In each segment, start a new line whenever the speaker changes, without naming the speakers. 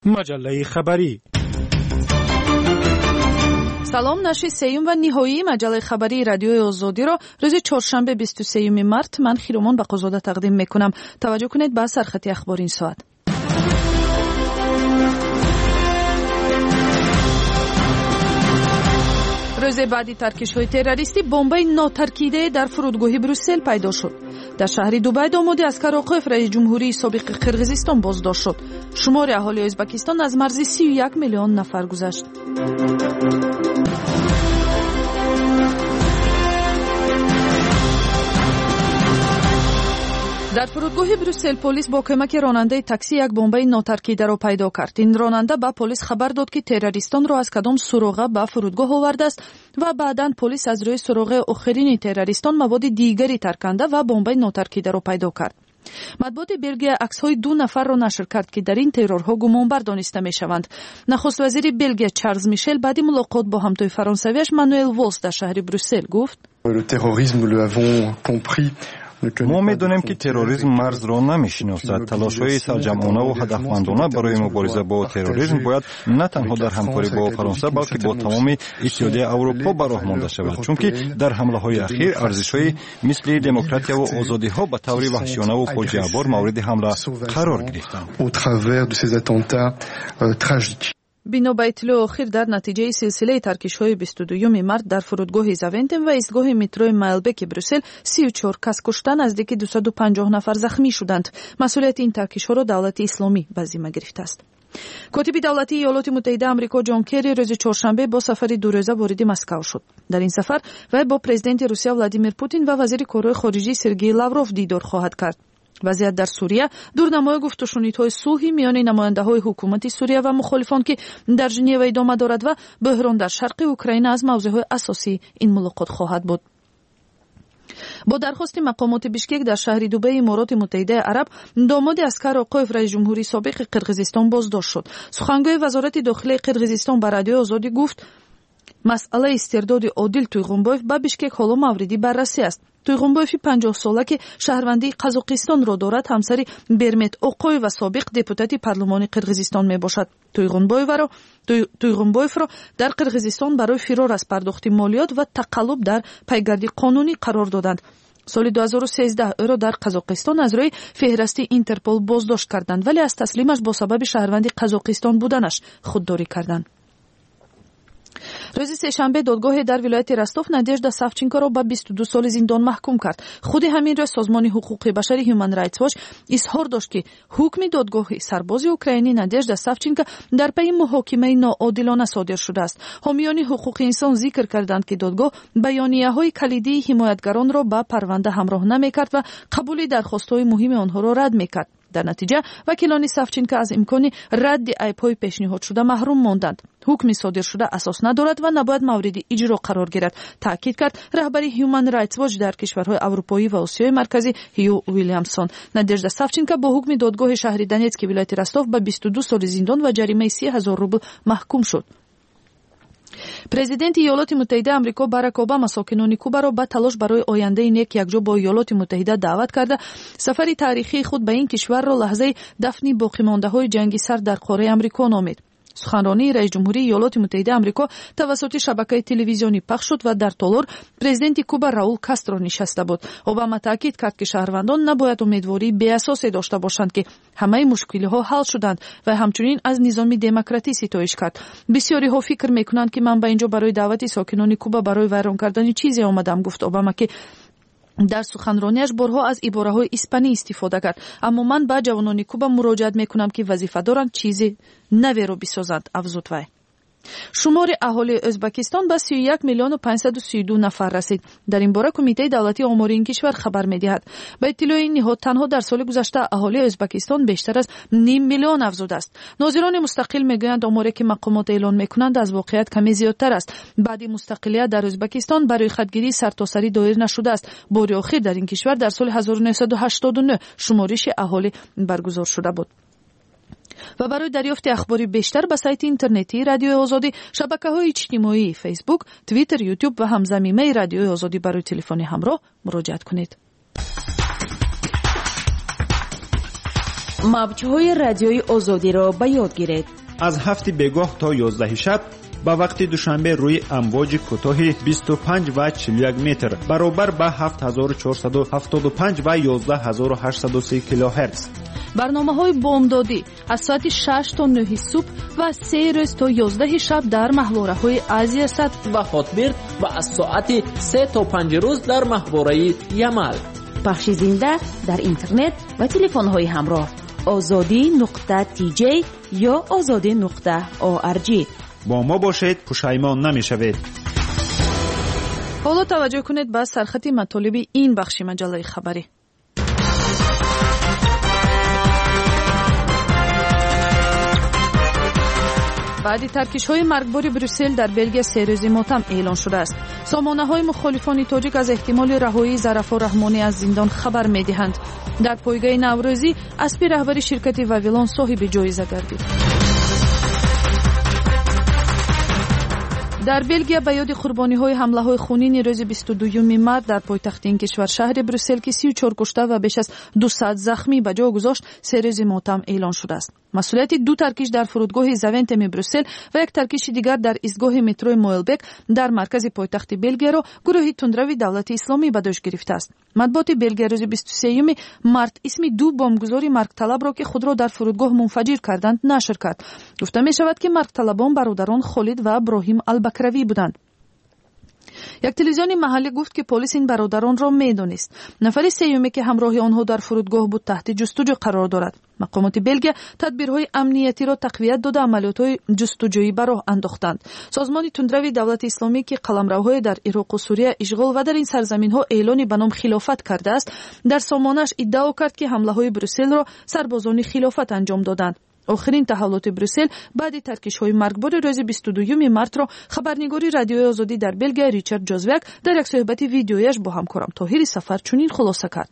مجله خبری.
سلام، نشر سیوم و نهایی مجله خبری رادیوی آزادی را روز چهارشنبه 23 مارس من خیرومان بقازاده تقدیم میکنم. توجه کنید به سرخط اخبار این ساعت. روز بعدی ترکش‌های تروریستی بمبای ناترکیده در فرودگاه بروسل پیدا شد. در شهر دوبای داماد عسکر اوقاف رئیس جمهوری سابق قرقیزستان بازداشت شد. شمار اهالی ازبکستان از مرز 31 میلیون نفر گذشت. در فرودگاه بروسل پلیس با کمک راننده تاکسی یک بمبای ناترکیده را پیدا کرد. این راننده به پلیس خبر داد که تروریستان را از کدام سراغ به فرودگاه آورده است و بعداً پلیس از روی سراغ آخرین تروریستان مواد دیگری ترکنده و بمبای ناترکیده را پیدا کرد. مطبوعات بلژیک عکس‌های دو نفر را نشر کرد که در این ترورها گمانبر دانسته می‌شوند. نخست وزیر بلژیک چارلز میشل بعد ملاقات با همتای فرانسویش مانوئل والز در شهر بروسل گفت:
ما می‌دانیم که تروریسم مرز را نمی‌شناسد. تلاش‌های سرجمعانه و هدفمندانه برای مبارزه با تروریسم باید نه تنها در همکاری با فرانسه بلکه با تمام اتحادیه اروپا به راه مانده شود، چون که در حمله‌های اخیر ارزش‌های مثل دموکراسی و آزادی‌ها به طور وحشیانه و فاجعه‌بار مورد حمله قرار گرفتند.
بنا به اطلاع اخیر در نتیجه سلسله ترکش‌های 22 مارس در فرودگاه زاونتم و ایستگاه مترو مایلبک بروسل 34 کس کشته، نزدیک 250 نفر زخمی شدند. مسئولیت این ترکش‌ها را دولت اسلامی به ذمه گرفته است. کاتب دولتی ایالات متحده آمریکا جان کری روز چهارشنبه با سفر دو روزه وارد مسکو شد. در این سفر وی با پرزیدنت روسیه ولادیمیر پوتین و وزیر کارهای خارجه سرگئی لاوروف دیدار خواهد کرد. وضعیت در سوریه دورنمای گفت و شنودهای صلحی میان نماینده‌های حکومت سوریه و مخالفان که در ژنو ادامه دارد و بحران در شرق اوکراین از موضوعهای اساسی این ملاقات خواهد بود. با درخواست مقامات بیشکک در شهر دوبای امارات متحده عرب، داماد عسکر اوقاف رئیس جمهوری سابق قرقیزستان بازداشت شد. سخنگوی وزارت داخلی قرقیزستان به رادیو آزادی گفت: مسئله استرداد عادل تویغونباев ба бишкек ҳоло мавриди баррасӣ аст. تویغونباеви 50 сола ки шаҳрвандии қазоқистонро дорад ҳамсари Бермет Оқоева собиқ депутати парлумони Қирғизистон мебошад. تویغونбоевро дар Қирғизистон барои фирор аз пардохти молиёт ва тақаллуб дар пайгарди қонунӣ қарор доданд. соли 2013 ӯро дар қазоқистон аз рӯи феҳристи Интерпол боздошт карданд, вале аз таслимаш бо сабаби шаҳрванди қазоқистон буданаш худдорӣ карданд. روز سه‌شنبه دادگاه در ولایت رستوف نادежда Савченко را به 22 سال زندان محکوم کرد. خود همین روز سازمان حقوق بشر هیومن رایتس واچ اظهار داشت که حکم دادگاه سرباز اوکراینی نادежда Савченко در پی محاکمه ناعادلانه صادر شده است. حامیان حقوق انسان ذکر کردند که دادگاه بیانیه‌های کلیدی حمایتگران را به پرونده همراه نمی‌کرد و قبول درخواست‌های مهم آنها را رد می‌کرد. در نتیجه وکیلان سافچینکا از امکان رد عیب‌های پیشنهاد شده محروم ماندند. حکم صادر شده اساس ندارد و نباید مورد اجرا قرار گیرد، تاکید کرد رهبر هیومن رایتس واچ در کشورهای اروپایی و آسیای مرکزی هیو ویلیامسون. نادежда Савченко با حکم دادگاه شهر دونецک ولایت رستوف به 22 سال زندان و جریمه 30,000 روبل محکوم شد. президенти ایالات متحده آمریکا باراک اوباما ساکنان کوبا را به تلاش برای آینده نیک یکجا با ایالات متحده دعوت کرده سفر تاریخی خود به این کشور را لحظه دفن باقی‌مانده‌های جنگ سرد در قاره آمریکا نامید. سخنرانی رئیس جمهوری ایالات متحده آمریکا توسط شبکه تلویزیونی پخش شد و در تالار پرزیدنت کوبا راول کاسترو نشسته بود. اوباما تاکید کرد که شهروندان نباید امیدواری بی اساس داشته باشند که همه مشکل‌ها حل شدند و همچنین از نظام دموکراتی ستایش کرد. بسیاری ها فکر می‌کنند که من به اینجا برای دعوت ساکنان کوبا برای ویران کردن چیزی آمدم، گفت اوباما که در سخنرانیش بارها از عباره‌های اسپانی استفاده کرد. اما من به جوانان کوبا مراجعت میکنم که وظیفه دارند چیزی نوی را بسازند، افزود وی. شمار اهالی ازبکستان به 31 میلیون و 532 نفر رسید. در این باره کمیته دولتی آمار این کشور خبر می‌دهد. به اطلاع این نهاد تنها در سال گذشته اهالی ازبکستان بیشتر از نیم میلیون افزوده است. ناظران مستقل میگویند آماری که مقامات اعلان میکنند از واقعیت کمی زیادتر است. بعد مستقلیت در ازبکستان برای خودگیری سرتاسری دایر نشده است. بار اخیر در این کشور در سال 1989 شمارش اهالی برگزار شده بود. و برای دریافت اخباری بیشتر به سایت اینترنتی رادیوی آزادی، شبکه‌های اجتماعی فیسبوک، توییتر، یوتیوب و همزمینه رادیوی آزادی برای تلفنی همراه مراجعت کنید.
موج‌های رادیوی آزادی را به یاد گیرید.
از 7 بگاه تا 11 شب با وقت دوشنبه روی امواج کوتاه 25 و 41 متر برابر با 7475 و 11830 کیلوهرتز.
برنامه‌های بامدادی از ساعت 6 تا 9 صبح و 3 روز تا 11 شب در ماهواره‌های آسیا است
و هاتبرد و از ساعت 3 تا 5 روز در ماهواره یمل.
پخش زنده در اینترنت و تلفن‌های همراه azadi.tj یا azadi.org.
با ما باشید، پشیمان نمی‌شوید.
حالا توجه کنید به سرخط مطالب این بخش مجله خبری. بعد ترکش‌های مرگبار بروسل در بلژیم 3 روزه ماتم اعلان شده است. سامانه‌های مخالفان تاجیک از احتمال رهایی ظرفا رحمانی از زندان خبر می‌دهند. در پایگاه نوروزی اسپی رهبر شرکت واویلون صاحب جایزه گردید. در بلژیم به یاد قربانی‌های حمله‌های خونین روز 22 مارس در پایتخت این کشور شهر بروسل که 34 کشته و بیش از 200 زخمی به جا گذاشت 3 روز ماتم اعلان شده است. مسئولیت 2 ترکش در فرودگاه زاونتم بروسل و 1 ترکش دیگر در ایستگاه مترو موئلبک در مرکز پایتخت بلژیم را گروه تندروی دولت اسلامی به دوش گرفته است. مطبوعات بلژیم روز 23 مارس اسم 2 بمبگذار مرگ طلب را که خود را در فرودگاه منفجر کردند نشر کرد. گفته می شود که مرگ طلبان برادران خالد و ابراهیم البکروی بودند. یک تلویزیون محلی گفت که پلیس این برادران را می‌دانست. نفر سومی که همراه آنها در فرودگاه بود تحت جستجو قرار دارد. مقامات بلژیم تدبیرهای امنیتی را تقویت داده عملیات‌های جستجویی به راه انداختند. سازمان تندروی دولت اسلامی که قلمروهای در عراق و سوریه اشغال و در این سرزمین‌ها اعلان به نام خلافت کرده است، در سامانه‌اش ادعا کرد که حمله‌های بروسل را سربازان خلافت انجام دادند. آخرین تحولات بروسل بعد ترکش‌های مرگبار روز 22 مارس را خبرنگاری رادیوی آزادی در بلژیم ریچارد جوزوک در یک صحبت ویدیویش با همکارم طاهر سفر چنین خلاصه کرد.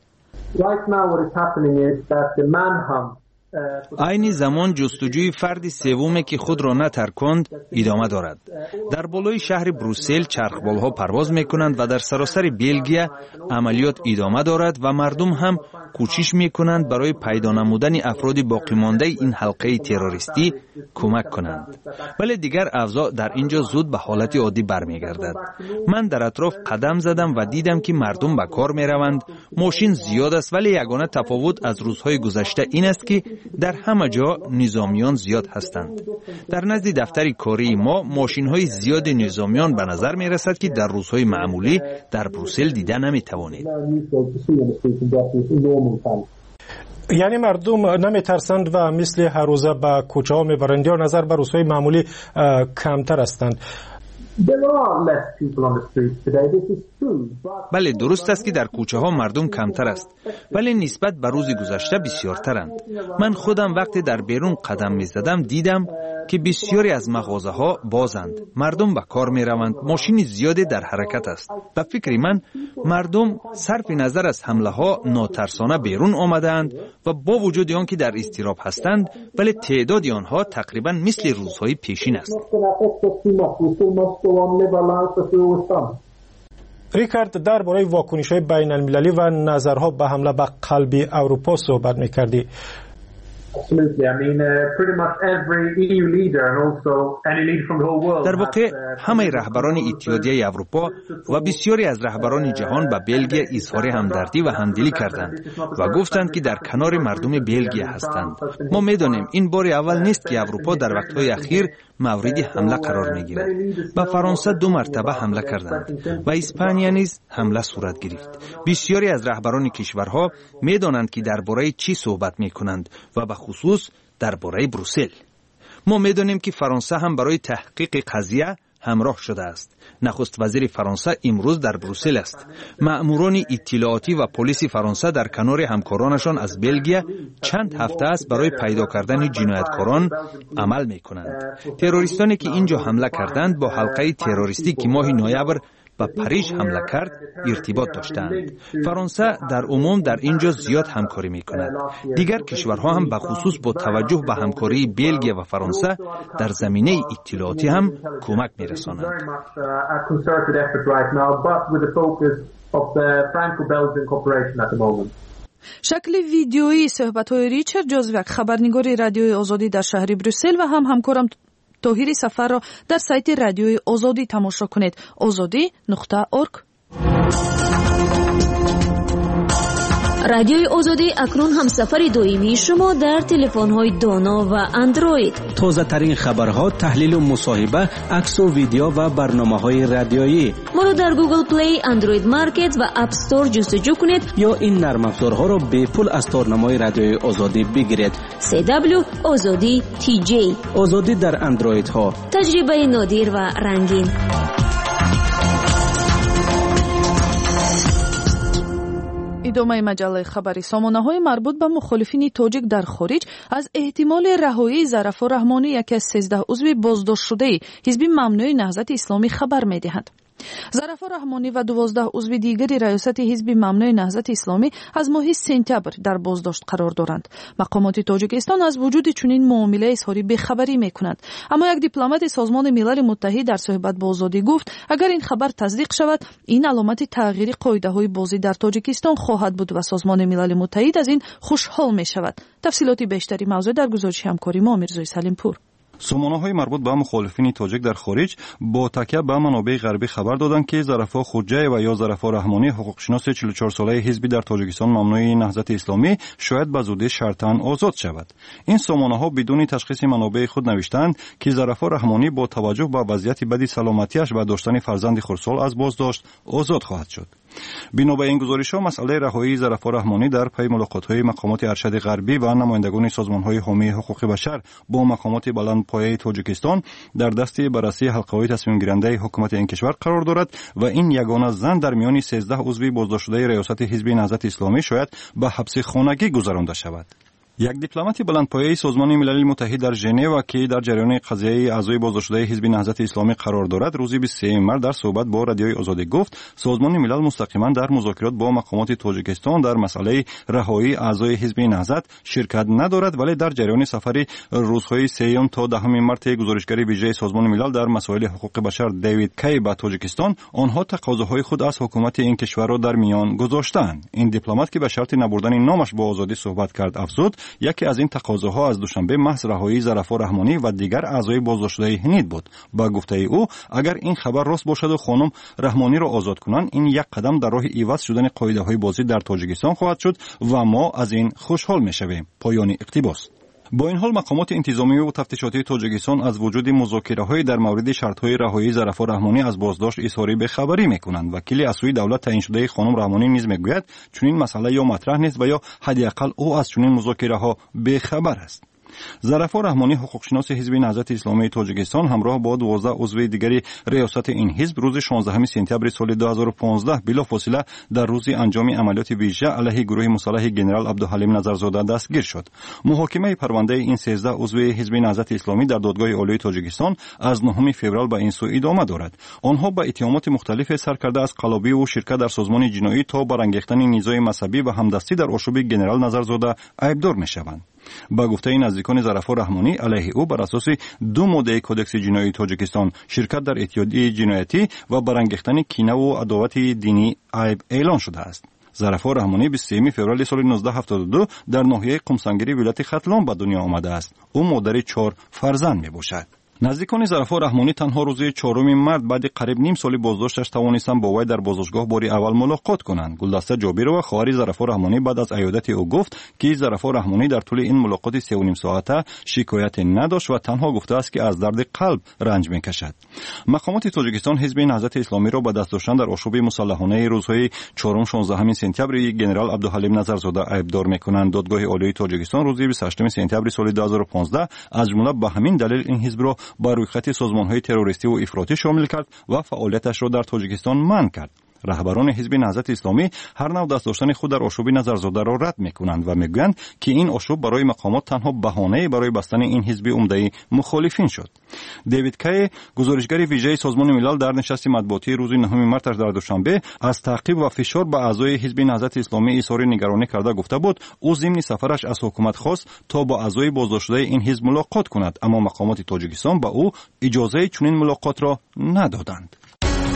عین زمان جستجوی فرد سومی که خود را نترکاند ادامه دارد. در بالای شهر بروسل چرخبالها پرواز میکنند و در سراسر بلژیم عملیات ادامه دارد و مردم هم کوشش میکنند برای پیدا نمودن افراد باقی مانده این حلقه تروریستی کمک کنند. ولی دیگر اوضاع در اینجا زود به حالت عادی برمیگردد. من در اطراف قدم زدم و دیدم که مردم به کار میروند. ماشین زیاد است ولی یگانه تفاوت از روزهای گذشته این است که در همه جا نظامیان زیاد هستند. در نزد دفتر کاری ما ماشین‌های زیاد نظامیان به نظر می‌رسد که در روزهای معمولی در بروسل دیده نمی‌توانید.
یعنی مردم نمی‌ترسند و مثل هر روزه به کوچه‌ها می‌برند یا نظر به روزهای معمولی کمتر هستند؟
بله درست است که در کوچه ها مردم کمتر است ولی نسبت به روز گذشته بسیارترند. من خودم وقتی در بیرون قدم می زدم دیدم که بسیاری از مغازه ها بازند. مردم به کار می روند. ماشین زیادی در حرکت است. به فکر من مردم صرف نظر از حمله ها ناترسانه بیرون آمدند و با وجود آن که در اضطراب هستند ولی تعداد آنها تقریبا مثل روزهای پیشین است.
ریکارد درباره واکنش‌های بین المللی و نظرها به حمله به قلب اروپا صحبت می‌کردی.
در واقع همه رهبران اتحادیه اروپا و بسیاری از رهبران جهان به بلژیم اظهار همدردی و همدلی کردند و گفتند که در کنار مردم بلژیم هستند. ما می‌دانیم این بار اول نیست که اروپا در وقت‌های اخیر مورد حمله قرار می‌گیرد. به فرانسه 2 مرتبه حمله کردند و اسپانیا نیز حمله صورت گرفت. بسیاری از رهبران کشورها می‌دانند که درباره چی صحبت می‌کنند و به خصوص درباره بروسل. ما می‌دانیم که فرانسه هم برای تحقیق قضیه همراه شده است. نخست وزیر فرانسه امروز در بروسل است. مأموران اطلاعاتی و پلیس فرانسه در کنار همکارانشان از بلژیم چند هفته است برای پیدا کردن جنایتکاران عمل می‌کنند. تروریستانی که اینجا حمله کردند با حلقه تروریستی که ماه نوامبر به پاریس حمله کرد ارتباط داشتند. فرانسه در عموم در اینجا زیاد همکاری می‌کند. دیگر کشورها هم به خصوص با توجه به همکاری بلژیم و فرانسه در زمینه اطلاعاتی هم کمک می‌رسانند.
شکل ویدیویی صحبت‌های ریچارد جوزویک خبرنگار رادیوی آزادی در شهر بروسل و همکارم طاهر سفر را در سایت رادیوی آزادی تماشا کنید. azadi.org.
رادیوی آزادی اکنون همسفر دائمی شما در تلفن‌های دانا و اندروید.
تازه ترین خبرها، تحلیل و مصاحبه، عکس و ویدیو و برنامه‌های رادیویی.
ما را در گوگل پلی، اندروید مارکت و اپ استور جستجو کنید
یا این نرم افزارها را به پول از تارنمای رادیوی آزادی بگیرید.
CW آزادی TJ.
آزادی در اندروید ها.
تجربه نادر و رنگین.
ادامه مجله خبری. سامانه‌های مربوط به مخالفین تاجیک در خارج از احتمال رهایی ظرفا رحمانی، یکی از 13 عضو بازداشت شده حزب ممنوع نهضت اسلامی خبر می‌دهند. ظرفا رحمانی و 12 عضو دیگری ریاست حزب ممنوع نهضت اسلامی از ماه سپتامبر در بازداشت قرار دارند. مقامات تاجیکستان از وجود چنین معامله اظهار بی‌خبری می‌کنند، اما یک دیپلمات سازمان ملل متحد در صحبت با آزادی گفت اگر این خبر تصدیق شود این علامت تغییر قاعده‌های بازی در تاجیکستان خواهد بود و سازمان ملل متحد از این خوشحال می‌شود. تفصیلات بیشتری موضوع در گزارش همکاری ما میرزای سلیمپور.
سامانه‌های مربوط به مخالفین تاجیک در خارج با تکیه به منابع غربی خبر دادند که ظرفا خوجه و یا ظرفا رحمانی، حقوقشناس 44 ساله حزبی در تاجیکستان ممنوع نهضت اسلامی، شاید به زودی شرطاً آزاد شود. این سامانه‌ها بدون تشخیص منابع خود نوشتند که ظرفا رحمانی با توجه به وضعیت بدی سلامتیش و داشتن فرزند خردسال از بازداشت آزاد خواهد شد. بنا به این گزارش‌ها مسئله رهایی ظرفا رحمانی در پی ملاقات‌های مقامات ارشد غربی و نمایندگان سازمان‌های حامی حقوق بشر با مقامات بلندپایه تاجیکستان در دست بررسی حلقه‌های تصمیم گیرنده حکومت این کشور قرار دارد و این یگانه زن در میان 13 عضو بازداشت شده ریاست حزب نهضت اسلامی شاید به حبس خانگی گذرانده شود. یک دیپلمات بلندپایه سازمان ملل متحد در ژنو که در جریان قضیه اعضای بازداشت شده حزب نهضت اسلامی قرار دارد روز 23 مارس در صحبت با رادیوی آزادی گفت سازمان ملل مستقیما در مذاکرات با مقامات تاجیکستان در مسئله رهایی اعضای حزب نهضت شرکت ندارد، ولی در جریان سفر روزهای 3 تا 10 مارس گزارشگر ویژه سازمان ملل در مسائل حقوق بشر دیوید کی به تاجیکستان آنها تقاضاهای خود از حکومت این کشور را در میان گذاشتند. این دیپلمات که به شرط نبردن نامش با آزادی صحبت کرد افزود یکی از این تقاضاها از دوشنبه محض رهایی ظرفا رحمانی و دیگر اعضای بازداشت شده هند بود. با گفته او اگر این خبر راست باشد و خانم رحمانی را آزاد کنند این یک قدم در راه عوض شدن قاعده‌های بازی در تاجیکستان خواهد شد و ما از این خوشحال می‌شویم. پایان اقتباس. با این حال مقامات انتظامی و تفتیشاتی تاجیکستان از وجود مذاکره‌های در مورد شرط‌های رهایی ظرفا رحمانی از بازداشت اظهار بی‌خبری می‌کنند. وکیل از سوی دولت تعیین شده خانم رحمانی نیز می‌گوید چنین مسئله یا مطرح نیست و یا حداقل او از چنین مذاکره‌ها بی‌خبر است. ظرفا رحمانی حقوقشناس حزب نهضت اسلامی تاجیکستان همراه با 12 عضو دیگری ریاست این حزب روز 16 سپتامبر سال 2015 بلافاصله در روز انجام عملیات ویژه علیه گروه مسلح جنرال عبدالحلیم نظرزاده دستگیر شد. محاکمه پرونده این 13 عضو حزب نهضت اسلامی در دادگاه عالی تاجیکستان از 9 فوریه به این سو ادامه دارد. آنها با اتهامات مختلف سرکرده از قلابی و شرکت در سازمان جنایی تا برانگیختن نیزهای مذهبی و همدستی در آشوب جنرال نظرزاده عیبدار می‌شوند. با گفته نزدیکان ظرفا رحمانی علیه او بر اساس 2 ماده کدکس جنایی تاجیکستان شرکت در اتحادیه جنایتی و برانگیختن کینه و عداوت دینی عیب اعلان شده است. ظرفا رحمانی 23 فوریه سال 1972 در ناحیه قمسنگری ولایت ختلان به دنیا آمده است. او مادر 4 فرزند میباشد. نزدیکان ظرفا رحمانی تنها روز 4 مارس بعد قریب نیم سال بازداشتش توانستند با وی در بازداشتگاه باری اول ملاقات کنند. گلدسته جابرова خواهر ظرفا رحمانی بعد از عیادت او گفت که ظرفا رحمانی در طول این ملاقات 3.5 ساعته شکایت نداشت و تنها گفته است که از درد قلب رنج میکشد. مقامات تاجیکستان حزب نهضت اسلامی را به دست داشتن در آشوب مسلحانه روزهای 4 16 سپتامبر جنرال عبدالحلیم نظرزاده عیبدار میکنند. دادگاه عالی تاجیکستان روز 28 سپتامبر سال 2015 از جمله به همین دلیل این حزب را با روی خط سازمان‌های تروریستی و افراطی شامل کرد و فعالیتش را در تاجیکستان منع کرد. رهبران حزب نهضت اسلامی هر نوع دست داشتن خود در آشوب نظرزاده را رد می‌کنند و می‌گویند که این آشوب برای مقامات تنها بهانه برای بستن این حزب عمده مخالفین شد. دیوید کی گزارشگر ویژه سازمان ملل در نشست مطبوعاتی روز 9 مارس در دوشنبه از تعقیب و فشار به اعضای حزب نهضت اسلامی اظهار نگرانی کرده گفته بود او ضمن سفرش از حکومت خواست تا با اعضای بازداشت شده این حزب ملاقات کند، اما مقامات تاجیکستان به او اجازه چنین ملاقات را ندادند.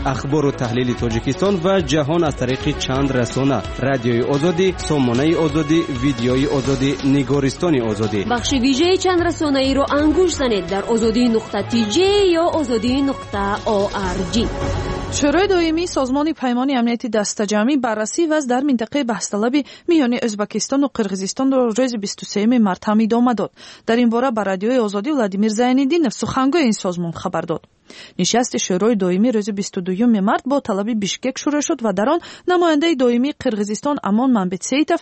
اخبار و تحلیل تاجیکستان و جهان از طریق چند رسانه: رادیوی آزادی، سامانه آزادی، ویدیوی آزادی، نگارستان آزادی.
بخش ویژه چند رسانه ای رو انگوش زنید در azadi.tj یا azadi.org.
شورای دائمی سازمان پیمان امنیتی دسته‌جمعی بررسی وضع در منطقه بحث‌طلبی میان ازبکستان و قرقیزستان را روز 23 مارس ادامه داد. در این باره به رادیوی آزادی ولادیمیر زینالدینов سخنگوی این سازمان خبر داد. نشست شورای دائمی روز 22 مارس با طلب بیشکک شروع شد و در آن نماینده دائمی قرقیزستان امان مامبетсеитов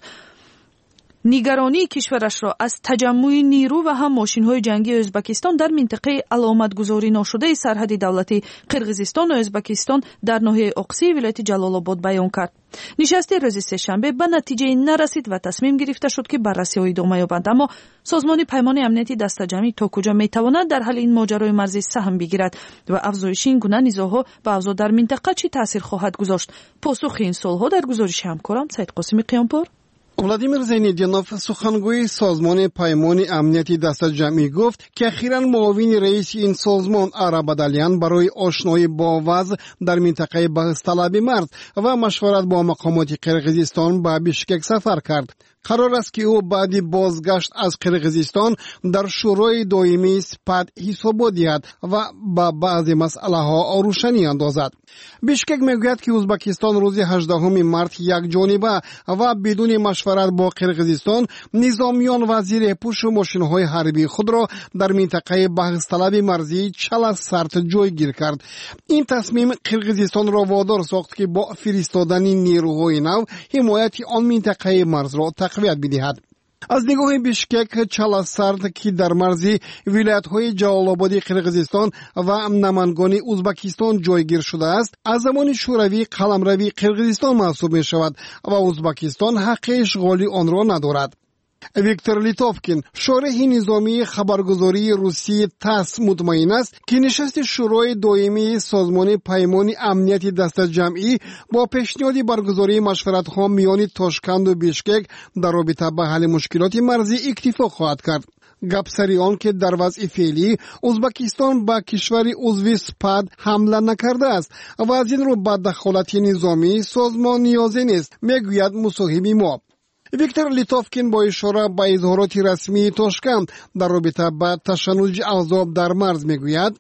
نگرانی کشورش را از تجمع نیرو و هم ماشین‌های جنگی ازبکستان در منطقه علامتگذاری نشده سرحدی دولتی قرقیزستان و ازبکستان در ناحیه اقصی ولایت جلال آباد بیان کرد. نشست روز سه‌شنبه به نتیجه نرسید و تصمیم گرفته شد که بررسی‌ها ادامه یابد، اما سازمان پیمان امنیتی دسته‌جمعی تا کجا می‌تواند در حل این ماجرای مرزی سهم بگیرد و افزایش این گونه نزاع‌ها به اوضاع در منطقه چه تأثیر خواهد گذاشت؟ پاسخ این سوال‌ها در گزارش همکارم سید قاسمی قیامپور.
ولادیمیر زینالدینов سخنگوی سازمان پیمان امنیتی دسته‌جمعی گفت که اخیراً معاون رئیس این سازمان آرابادالیان برای آشنایی با وضع در منطقه بحث‌طلبی مرز و مشورت با مقامات قرقیزستان به بیشکک سفر کرد. قرار است که او بعد بازگشت از قرقیزستان در شورای دائمی سپاد حساب دهد و با بعضی مسئله ها روشنی اندازد. بیشکک میگوید که ازبکستان روز 18 مارس یک جانبه و بدون مشورت با قرقیزستان نظامیان و زیر پوش ماشین های حربی خود را در منطقه بحث‌طلب مرزی چلا سرت جایگیر کرد. این تصمیم قرقیزستان را وادار ساخت که با فرستادن نیروهای نو حمایت آن منطقه مرز را تقویت بدهد. از نگاه بیشکک چلا سرد که در مرزی ولایت‌های جلال آباد قرقیزستان و نمنگان ازبکستان جایگیر شده است، از زمان شوروی قلمروی قرقیزستان محسوب می شود و ازبکستان حق اشغال آن را ندارد. ویکتور لیتوفکین، شارح نظامی خبرگزاری روسی تاس مطمئن است که نشست شورای دائمی سازمان پیمان امنیتی دسته‌جمعی با پیشنهاد برگزاری مشورت‌ها میان تاشکند و بیشکک در رابطه با حل مشکلات مرزی اکتفا خواهد کرد. گپ سری آن که در وضع فعلی ازبکستان با کشور عضو سپاد حمله نکرده است و از این رو به دخالت نظامی سازمان نیازی نیست، میگوید مصاحب ما. ویکتور لیتوفکین با اشاره به اظهارات رسمی تاشکند در رابطه با تشنج احزاب در مرز میگوید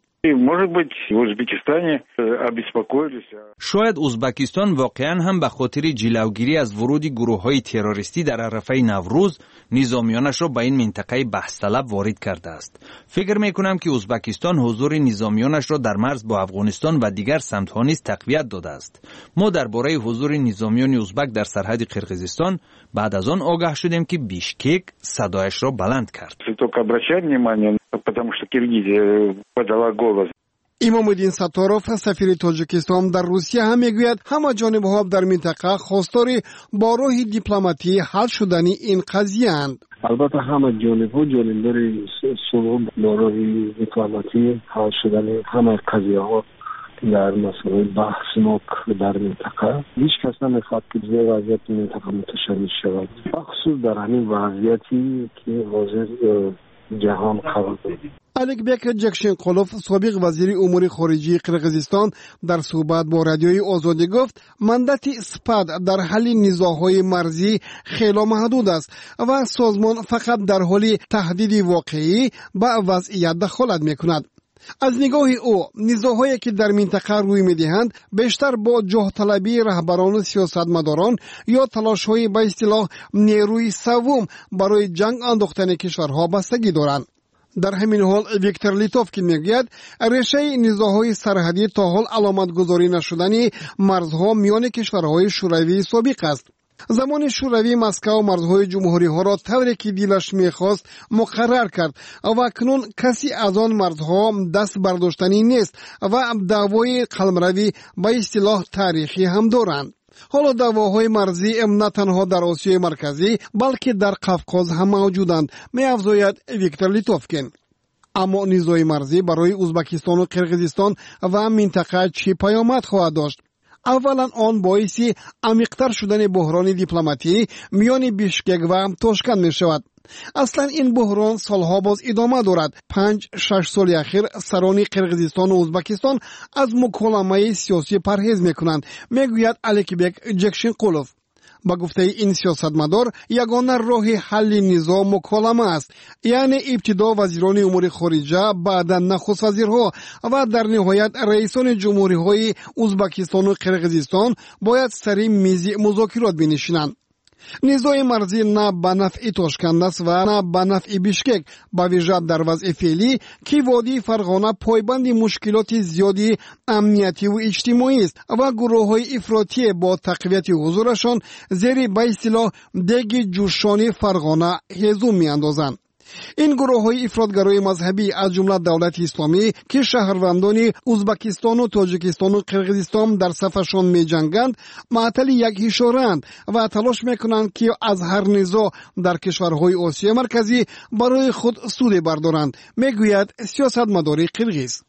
شاید ازبکستان واقعا هم به خاطر جلوگیری از ورود گروه‌های تروریستی در عرفه نوروز نظامیانش را به این منطقه بحث‌طلب وارد کرده است. فکر می‌کنم که ازبکستان حضور نظامیانش را در مرز با افغانستان و دیگر سمت‌ها نیز تقویت داده است. ما درباره حضور نظامیان ازبک در سرحد قرقیزستان بعد از آن آگاه شدیم که بیشکک صدایش را بلند کرد.
امامالدین ستاروف، سفیر تاجیکستان در روسیه هم میگوید همه جانب‌ها در منطقه خواستار با راه دیپلماتی حل شدن این قضیه اند.
البته همه جانب‌ها جانبدار صلح با راه دیپلماتی حل شدن همه قضیه‌ها در مسائل بحثناک در منطقه. هیچ کس نمیخواد که وضعیت منطقه متشدد شود، خصوص در همین وضعیتی که حاضر جهان قرار دارد.
الکبک جکشنقولوف، سابق وزیر امور خارجه قرقیزستان، در صحبت با رادیوی آزادی گفت مندت سپاد در حل نزاع‌های مرزی خیلی محدود است و سازمان فقط در حال تهدید واقعی به وضعیت دخالت می‌کند. از نگاه او نزاع‌هایی که در منطقه روی می‌دهند بیشتر با جاه طلبی رهبران و سیاستمداران یا تلاش‌های به اصطلاح نیروی سوم برای جنگ انداختن کشورها بستگی دارند. در همین حال ویکتور لیتوفکین میگوید ریشه نزاع‌های سرحدی تا حال علامت گذاری نشدن مرزها میان کشورهای شوروی سابق است. زمان شوروی مسکو مرزهای جمهوری ها را طوری که دلش میخواست مقرر کرد و اکنون کسی از آن مرزها دست برداشتنی نیست و دعوای قلمروی به اصطلاح تاریخی هم دارند. حالا دعواهای مرزی نه تنها در آسیای مرکزی بلکه در قفقاز هم موجودند، می‌افزاید ویکتور لیتوفکین. اما نزاع مرزی برای ازبکستان و قرقیزستان و منطقه چه پیامد خواهد داشت؟ اولا آن باعث عمیق‌تر شدن بحران دیپلماتی میان بیشکک و تاشکند می شود. اصلا این بحران سالها باز ادامه دارد. 5-6 سال اخیر سران قرقیزستان و ازبکستان از مکالمه سیاسی پرهیز میکنند، میگوید الکبک جکشنقولوف. با گفته این سیاستمدار یگانه راه حل نزاع مکالمه است، یعنی ابتدا وزیران امور خارجه، بعدا نخست وزیرها و در نهایت رئیسان جمهوری های ازبکستان و قرقیزستان باید سر میز مذاکرات بنشینند. نزاع مرزی نه به نفع تاشکند است و نه به نفع بیشکک، با ویژه در وضع فعلی که وادی فرغانه پایبند مشکلات زیادی امنیتی و اجتماعی است و گروه های افراطی با تقویت حضورشان زیر به اصطلاح دگ جوشان فرغانه هزوم میاندازند. این گروه های افراطگرای مذهبی از جمله دولت اسلامی که شهروندان ازبکستان و تاجیکستان و قرقیزستان در صفشان می جنگند معطل یک اشاره‌اند و تلاش میکنند که از هر نزاع در کشورهای آسیا مرکزی برای خود سود بردارند، میگوید سیاستمدار قرقیز.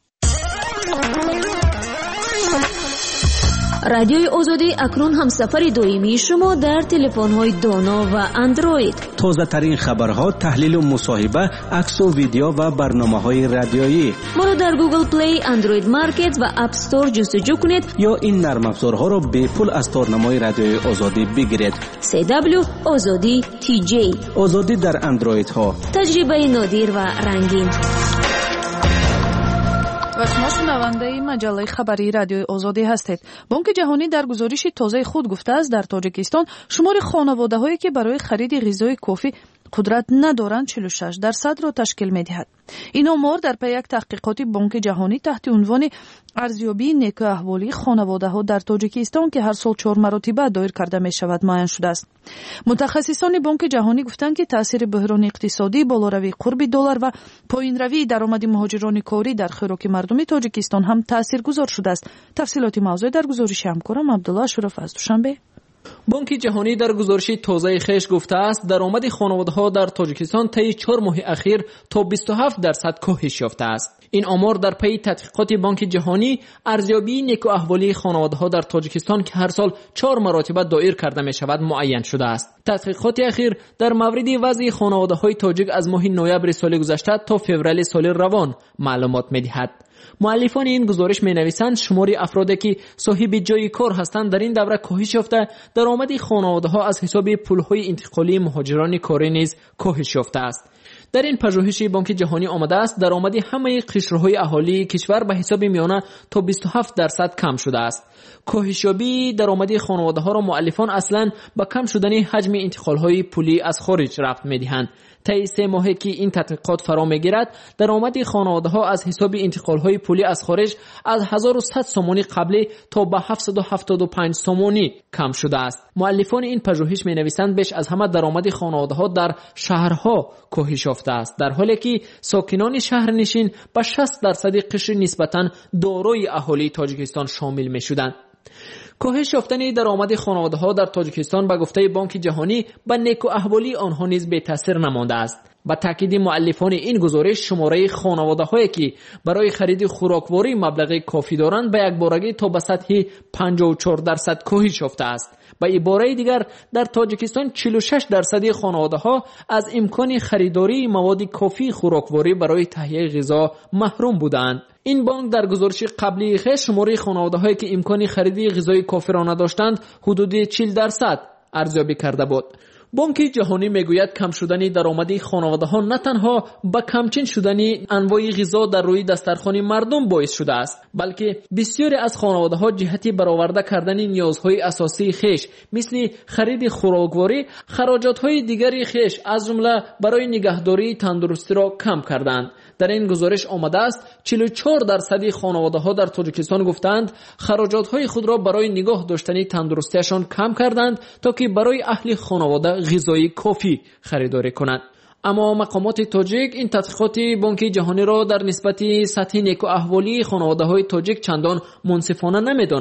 رادیوی آزادی اکنون همسفر دائمی شما در تلفن‌های دانا و اندروید.
تازه ترین خبرها، تحلیل و مصاحبه، عکس و ویدیو و برنامه‌های رادیویی.
ما را در گوگل پلی، اندروید مارکت و اپ استور جستجو کنید
یا این نرم افزارها را به پول از تارنمای رادیوی آزادی بگیرید.
CW آزادی TJ.
آزادی در اندروید ها.
تجربه نادر و رنگین.
و شما شنونده مجله خبری رادیوی آزادی هستید. بانک جهانی در گزارش تازه خود گفته است در تاجیکستان شمار خانواده‌هایی که برای خرید غذای کافی قدرت ندارند 46% را تشکیل می‌دهد. این آمار در پی یک تحقیقات بانک جهانی تحت عنوان ارزیابی نیک احوالی خانواده‌ها در تاجیکستان که هر سال 4 مرتبه دایر کرده می‌شود معین شده است. متخصصان بانک جهانی گفتند که تاثیر بحران اقتصادی، بالاروی قرب دلار و پایین‌روی درآمد مهاجران کاری در خوراک مردم تاجیکستان هم تاثیرگذار شده است. تفصیلات موضوع در گزارش همکارم عبدالله اشرف از دوشنبه.
بانک جهانی در گزارش تازه خیش گفته است درآمد خانواده‌ها در تاجیکستان طی 4 ماه اخیر تا 27% کاهش یافته است. این آمار در پی تحقیقات بانک جهانی ارزیابی نیک احوالی خانواده‌ها در تاجیکستان که هر سال 4 مرتبه دایر کرده می شود معین شده است. تحقیقات اخیر در مورد وضع خانواده‌های تاجیک از ماه نوامبر سال گذشته تا فوریه سال روان معلومات می‌دهد. مؤلفان این گزارش می‌نویسند شمار افرادی که صاحب جای کار هستند در این دوره کاهش یافته، درآمد خانواده‌ها از حساب پول‌های انتقالی مهاجران کاری نیز کاهش یافته است. در این پژوهش بانک جهانی آمده است درآمد همه قشرهای اهالی کشور به حساب میانه تا 27% کم شده است. کاهش یابی درآمد خانواده‌ها را مؤلفان اصلاً با کم شدن حجم انتقال‌های پولی از خارج ربط می‌دهند. طی 3 ماهی که این تحقیقات فرا می‌گیرد درآمد خانواده‌ها از حساب انتقال‌های پولی از خارج از 1100 سومانی قبلی تا به 775 سومانی کم شده است. مؤلفان این پژوهش می‌نویسند بیش از همه درآمد خانواده‌ها در شهرها کاهش یافته است، در حالی که ساکنان شهرنشین به 60% قشر نسبتاً دارای اهالی تاجیکستان شامل می‌شدند. کاهش یافتن درآمد خانواده‌ها در تاجیکستان به گفته بانک جهانی به نیک احوالی آنها نیز بی تاثیر نمانده است. با تاکید مؤلفان این گزارش شماره خانواده‌هایی که برای خرید خوراکواری مبلغ کافی دارند به یک بارگی تا به سطح 54% کاهش یافته است. به عباره دیگر در تاجیکستان 46% خانواده‌ها از امکان خریداری مواد کافی خوراکواری برای تهیه غذا محروم بودند. این بانک در گزارش قبلی خود شماره خانواده‌هایی که امکان خرید غذای کافی را نداشتند حدود 40% ارزیابی کرده بود. بانک جهانی میگوید کم شدن درآمد خانواده‌ها نه تنها با کمچین شدن انواع غذا در روی دسترخوان مردم باعث شده است، بلکه بسیاری از خانواده‌ها جهت برآورده کردن نیازهای اساسی خیش مثل خرید خوراکواری، خراجات‌های دیگری خیش از جمله برای نگهداری تندرستی را کم کردند. در این گزارش آمده است 44% خانواده‌ها در تاجیکستان گفتند خراجات‌های خود را برای نگاه داشتن تندرستیشان کم کردند تا که برای اهل خانواده غذای کافی خریداری کنند. اما مقامات تاجیک این تحقیقات بانک جهانی را در نسبت سطح نیک احوالی خانواده‌های تاجیک چندان منصفانه نمی‌دانند.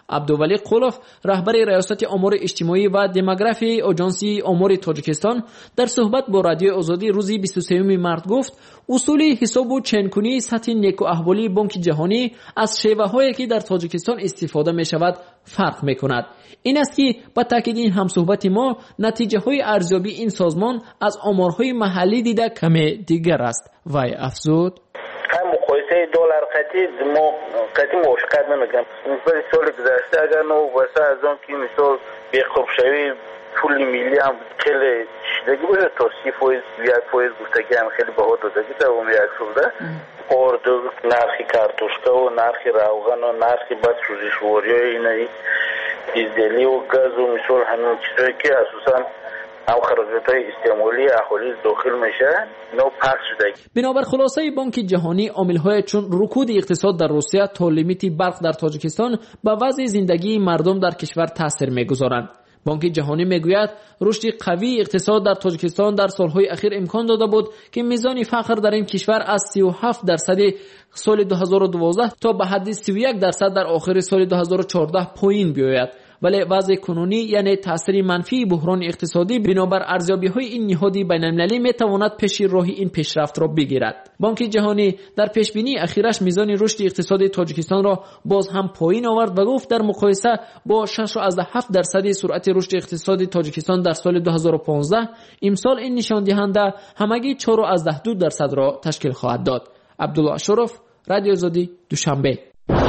عبدولی قولوف رهبر ریاست امور اجتماعی و دموگرافی آژانسی امور تاجیکستان در صحبت با رادیوی آزادی روز 23 مارس گفت اصول حساب و چنگ‌کنی سطح نیکواحوالی بانک جهانی از شیوه‌هایی که در تاجیکستان استفاده می‌شود فرق می‌کند. این است که با تاکید این همصحبت ما نتیجه‌های ارزیابی این سازمان از آمارهای محلی دیده کمی دیگر است. وی افزود
مقایسه دلار قطعی موافقت نمیکنم. مثل سال گذشته اگر نو واسه از آن که مثال بیخوب شوی پول ملی هم خیلی شدگی بوده تا 30% گفتگی هم خیلی بها دادگی در اون یک شده اردو نرخی کارتوشکا و نرخی روغن و نرخی بس روزشواری های اینایی دیزلی و گاز و مثال همین چیزایی که اساساً او خرجات های استعمالی اهالی داخل میشه نو پخش شده.
بنابر خلاصه بانک جهانی عامل‌های چون رکود اقتصاد در روسیه تا لیمیت برق در تاجیکستان به وضع زندگی مردم در کشور تاثیر میگذارند. بانک جهانی میگوید رشد قوی اقتصاد در تاجیکستان در سالهای اخیر امکان داده بود که میزان فقر در این کشور از 37% سال 2012 تا به حد 31% در آخر سال 2014 پایین بیاید. ولی وضع کنونی یعنی تاثیر منفی بحران اقتصادی بنابر ارزیابی‌های این نهاد بین‌المللی میتواند پیش راه این پیشرفت را بگیرد. بانک جهانی در پیشبینی اخیرش میزان رشد اقتصادی تاجیکستان را باز هم پایین آورد و گفت در مقایسه با 6.7% سرعت رشد اقتصادی تاجیکستان در سال 2015 امسال این نشان دهنده همگی 4.2% را تشکیل خواهد داد. عبدالله شرف، رادیو آزادی، دوشنبه.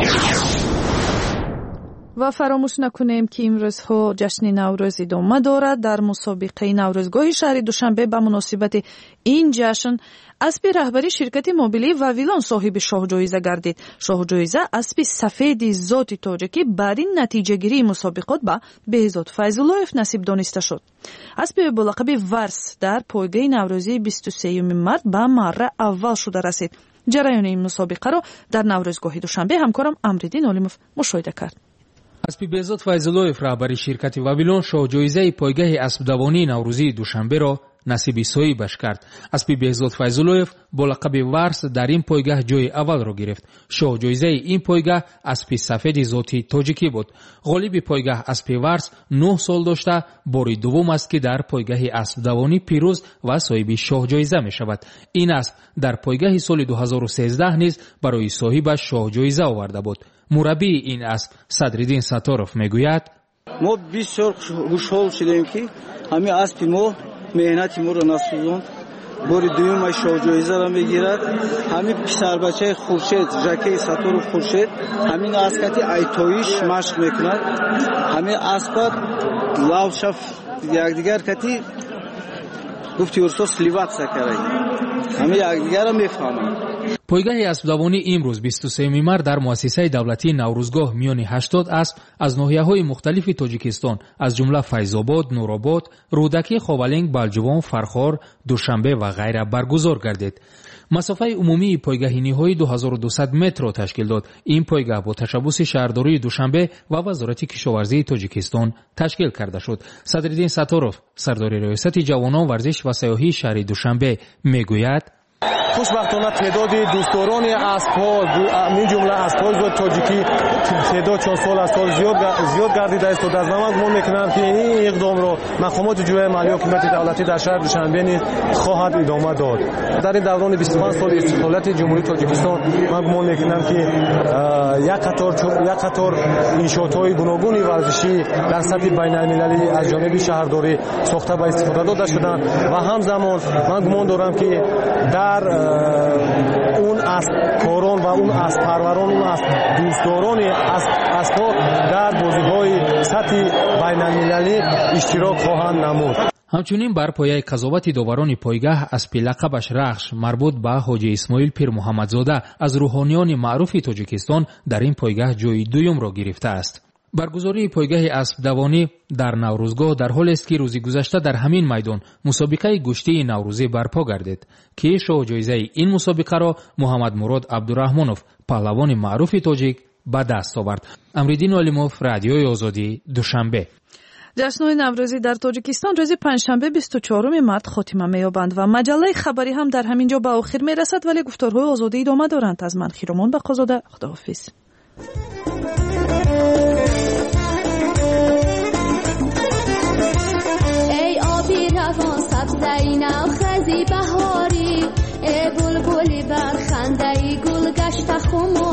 و فراموش نکنیم که امروز ها جشن نوروز ادامه دارد. در مسابقه نوروزگاه شهر دوشنبه به مناسبت این جشن اسب رهبری شرکت موبیلی و ویلان صاحب شاه جایزه گردید. شاه جایزه اسب سفید ذات تاجیکی بر این نتیجه گیری مسابقات به بهزاد فیض‌اللهیف نصیب دانسته شد. اسب با لقب ورس در پایگاه نوروزی 23 مارس به مره اول شده رسید. جریان این مسابقه را در نوروزگاه دوشنبه همکارم امریدین علیموف مشاهده کرد.
اسب بهزاد فیض‌اللهیف رهبری شرکت وابیلون شاه جایزه پایگاه اسب دوانی نوروزی دوشنبه را نصیب صاحبش کرد. اسب بهزاد فیض‌اللهیف با لقب ورس در این پایگاه جای اول را گرفت. شاه جایزه این پایگاه اسب سفید ذاتی تاجیکی بود. غالب پایگاه اسب ورس 9 سال داشته بار دوم است که در پایگاه اسب دوانی پیروز و صاحب شاه جایزه می شود. این اسب در پایگاه سال 2013 نیز برای صاحبش شاه جایزه آورده بود. مربی این اسب صدرالدین ستارов میگوید
ما بسیار خوشحال شدیم که همین اسب ما مهنت ما را نسوزاند بار دوم شاه جایزه را میگیرد. همین پسر بچه خورشید ژاکه ستارов خورشید همین اسکتی ایتویش مشق میکند. همین اسب لافشاف یکدیگر کتی گفتی ورسو سلیوات سکرای همین یکدیگر را میفهمند.
پایگاه اسب دوانی امروز 23 مارس در مؤسسه دولتی نوروزگاه میان 80 اسب از ناحیه‌های مختلف تاجیکستان از جمله فیض‌آباد، نورآباد، رودکی، خاولنگ، بلجوان، فرخار، دوشنبه و غیره برگزار گردید. مسافه عمومی پایگاه نهایی 2200 متر را تشکیل داد. این پایگاه با تشبث شهرداری دوشنبه و وزارت کشاورزی تاجیکستان تشکیل کرده شد. صدرالدین ستارov سردار ریاست جوانان ورزش و سیاحی شهر دوشنبه میگوید
خوشبختانه تعداد دوستداران اسب‌ها می جمله اسب‌های تاجیکی تعداد چند سال از سال زیاد گردیده است و در زمان گمان می‌کنم که این اقدام را مقامات جوی مالی حکومت دولتی در شهر دوشنبه نیز خواهد ادامه داد. در این دوران 25 سال استقلالیت جمهوری تاجیکستان من گمان می‌کنم که یک قطار انشاءات‌های گوناگون ورزشی در سطح بین‌المللی از جانب شهرداری ساخته و استفاده داده شدند و همزمان من گمان دارم که در اون اسبکاران و اون اسبپروران اون دوستداران اسب‌ها در بازی‌های سطح بین‌المللی اشتراک خواهند نمود.
همچنین بر پایه قضاوت داوران پایگاه اسب لقبش رخش مربوط به حاجی اسماعیل پیر محمدزاده از روحانیان معروف تاجیکستان در این پایگاه جای دوم را گرفته است. برگزاری پایگاه اسب دوانی در نوروزگاه در حال است که روزی گذشته در همین میدان مسابقه گشتی نوروزی برپا گردید که شاه جایزه این مسابقه را محمد مراد عبدالرحمنوف پهلوان معروف تاجیک به دست آورد. امریدین علیموف، رادیوی آزادی، دوشنبه.
جشن‌های نوروزی در تاجیکستان روز پنجشنبه 24 مارس خاتمه می‌یابند و مجله خبری هم در همین جا به آخر می‌رسد، ولی گفتارهای آزادی ادامه دارند. از من خیرمان بقازاده، خداحافظ.
تازه نو خزی بهاری ای بلبلی بر خنده گل گشت خمو